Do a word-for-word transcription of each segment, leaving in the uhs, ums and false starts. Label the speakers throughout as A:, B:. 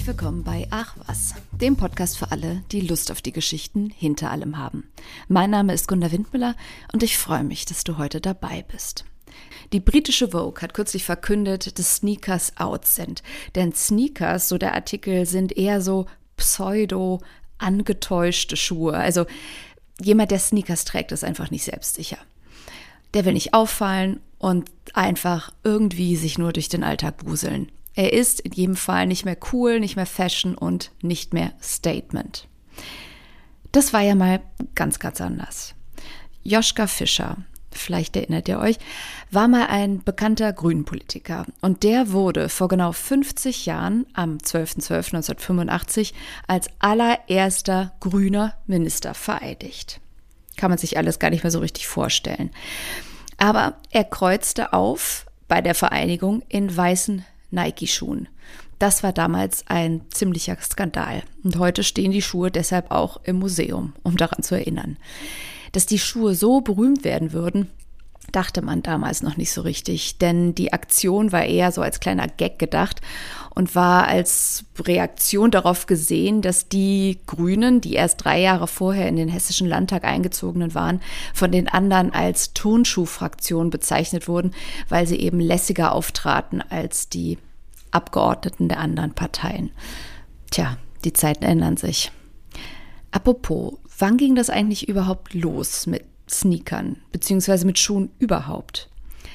A: Herzlich willkommen bei Ach was, dem Podcast für alle, die Lust auf die Geschichten hinter allem haben. Mein Name ist Gunda Windmüller und ich freue mich, dass du heute dabei bist. Die britische Vogue hat kürzlich verkündet, dass Sneakers out sind. Denn Sneakers, so der Artikel, sind eher so pseudo angetäuschte Schuhe. Also jemand, der Sneakers trägt, ist einfach nicht selbstsicher. Der will nicht auffallen und einfach irgendwie sich nur durch den Alltag wuseln. Er ist in jedem Fall nicht mehr cool, nicht mehr Fashion und nicht mehr Statement. Das war ja mal ganz, ganz anders. Joschka Fischer, vielleicht erinnert ihr euch, war mal ein bekannter Grünen-Politiker. Und der wurde vor genau fünfzig Jahren, am zwölfter zwölfter neunzehnhundertfünfundachtzig, als allererster grüner Minister vereidigt. Kann man sich alles gar nicht mehr so richtig vorstellen. Aber er kreuzte auf bei der Vereinigung in weißen Nike-Schuhen. Das war damals ein ziemlicher Skandal. Und heute stehen die Schuhe deshalb auch im Museum, um daran zu erinnern. Dass die Schuhe so berühmt werden würden, dachte man damals noch nicht so richtig, denn die Aktion war eher so als kleiner Gag gedacht und war als Reaktion darauf gesehen, dass die Grünen, die erst drei Jahre vorher in den Hessischen Landtag eingezogenen waren, von den anderen als Turnschuhfraktion bezeichnet wurden, weil sie eben lässiger auftraten als die Abgeordneten der anderen Parteien. Tja, die Zeiten ändern sich. Apropos, wann ging das eigentlich überhaupt los mit Sneakern, beziehungsweise mit Schuhen überhaupt?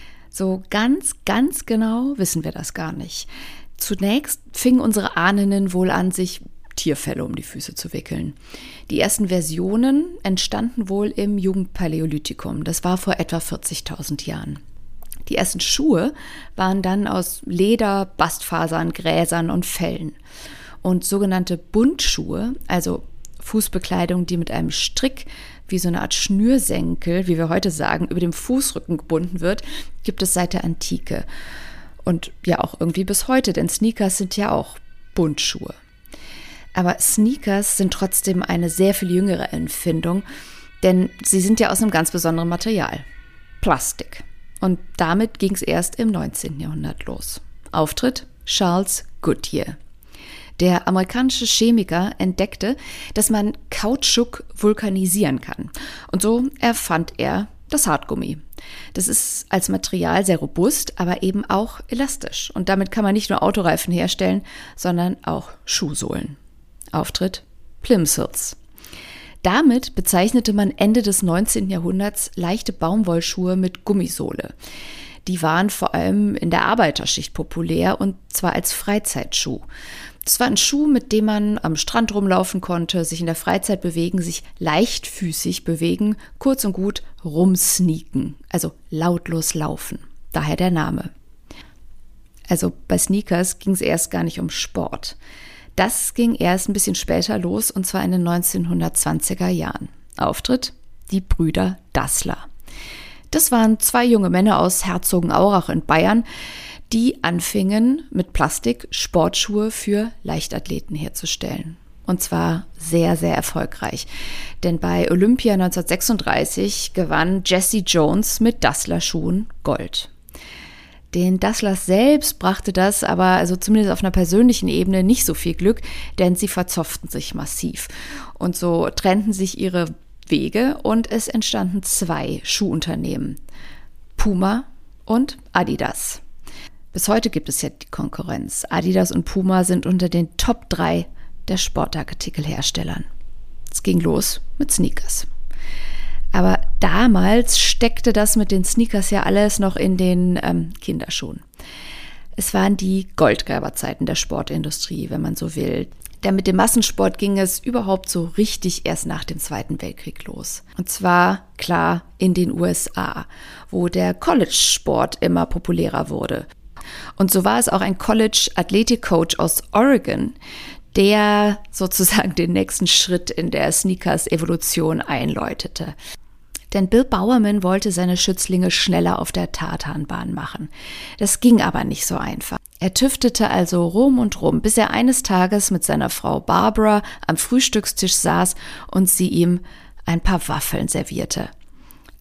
A: So ganz, ganz genau wissen wir das gar nicht. Zunächst fingen unsere Ahnen wohl an, sich Tierfelle um die Füße zu wickeln. Die ersten Versionen entstanden wohl im Jugendpaläolithikum. Das war vor etwa vierzigtausend Jahren. Die ersten Schuhe waren dann aus Leder, Bastfasern, Gräsern und Fellen. Und sogenannte Buntschuhe, also Fußbekleidung, die mit einem Strick wie so eine Art Schnürsenkel, wie wir heute sagen, über dem Fußrücken gebunden wird, gibt es seit der Antike. Und ja auch irgendwie bis heute, denn Sneakers sind ja auch Buntschuhe. Aber Sneakers sind trotzdem eine sehr viel jüngere Erfindung, denn sie sind ja aus einem ganz besonderen Material, Plastik. Und damit ging es erst im neunzehnten Jahrhundert los. Auftritt Charles Goodyear. Der amerikanische Chemiker entdeckte, dass man Kautschuk vulkanisieren kann. Und so erfand er das Hartgummi. Das ist als Material sehr robust, aber eben auch elastisch. Und damit kann man nicht nur Autoreifen herstellen, sondern auch Schuhsohlen. Auftritt Plimsolls. Damit bezeichnete man Ende des neunzehnten Jahrhunderts leichte Baumwollschuhe mit Gummisohle. Die waren vor allem in der Arbeiterschicht populär und zwar als Freizeitschuh. Das war ein Schuh, mit dem man am Strand rumlaufen konnte, sich in der Freizeit bewegen, sich leichtfüßig bewegen, kurz und gut rumsneaken, also lautlos laufen. Daher der Name. Also bei Sneakers ging es erst gar nicht um Sport. Das ging erst ein bisschen später los und zwar in den neunzehnhundertzwanziger Jahren. Auftritt die Brüder Dassler. Das waren zwei junge Männer aus Herzogenaurach in Bayern, die anfingen, mit Plastik Sportschuhe für Leichtathleten herzustellen. Und zwar sehr, sehr erfolgreich. Denn bei Olympia neunzehnhundertsechsunddreißig gewann Jesse Jones mit Dassler-Schuhen Gold. Den Dasslers selbst brachte das aber, also zumindest auf einer persönlichen Ebene, nicht so viel Glück, denn sie verzopften sich massiv. Und so trennten sich ihre Wege und es entstanden zwei Schuhunternehmen, Puma und Adidas. Bis heute gibt es ja die Konkurrenz. Adidas und Puma sind unter den Top drei der Sportartikelherstellern. Es ging los mit Sneakers. Aber damals steckte das mit den Sneakers ja alles noch in den ähm, Kinderschuhen. Es waren die Goldgräberzeiten der Sportindustrie, wenn man so will. Denn mit dem Massensport ging es überhaupt so richtig erst nach dem Zweiten Weltkrieg los. Und zwar, klar, in den U S A, wo der College-Sport immer populärer wurde. Und so war es auch ein College-Athletik-Coach aus Oregon, der sozusagen den nächsten Schritt in der Sneakers-Evolution einläutete. Denn Bill Bowerman wollte seine Schützlinge schneller auf der Tartanbahn machen. Das ging aber nicht so einfach. Er tüftete also rum und rum, bis er eines Tages mit seiner Frau Barbara am Frühstückstisch saß und sie ihm ein paar Waffeln servierte.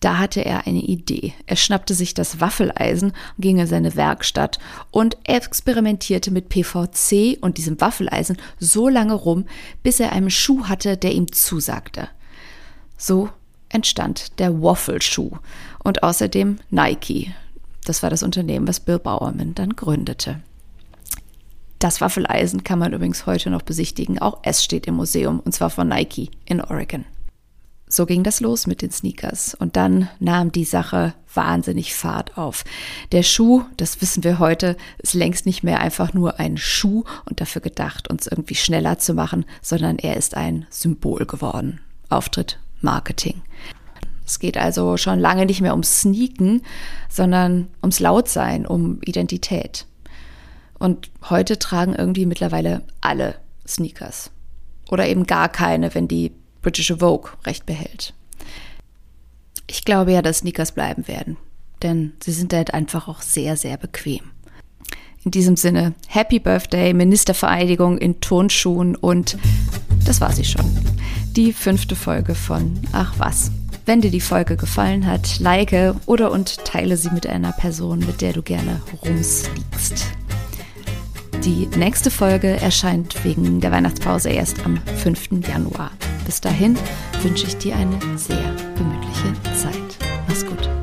A: Da hatte er eine Idee. Er schnappte sich das Waffeleisen, ging in seine Werkstatt und experimentierte mit P V C und diesem Waffeleisen so lange rum, bis er einen Schuh hatte, der ihm zusagte. So entstand der Waffle-Schuh und außerdem Nike. Das war das Unternehmen, was Bill Bowerman dann gründete. Das Waffeleisen kann man übrigens heute noch besichtigen. Auch es steht im Museum, und zwar von Nike in Oregon. So ging das los mit den Sneakers. Und dann nahm die Sache wahnsinnig Fahrt auf. Der Schuh, das wissen wir heute, ist längst nicht mehr einfach nur ein Schuh und dafür gedacht, uns irgendwie schneller zu machen, sondern er ist ein Symbol geworden. Auftritt, Marketing. Es geht also schon lange nicht mehr ums Sneaken, sondern ums Lautsein, um Identität. Und heute tragen irgendwie mittlerweile alle Sneakers. Oder eben gar keine, wenn die britische Vogue recht behält. Ich glaube ja, dass Sneakers bleiben werden, denn sie sind halt einfach auch sehr, sehr bequem. In diesem Sinne, Happy Birthday, Ministervereidigung in Turnschuhen und das war sie schon. Die fünfte Folge von Ach was. Wenn dir die Folge gefallen hat, like oder und teile sie mit einer Person, mit der du gerne rumsneakst. Die nächste Folge erscheint wegen der Weihnachtspause erst am fünften Januar. Bis dahin wünsche ich dir eine sehr gemütliche Zeit. Mach's gut.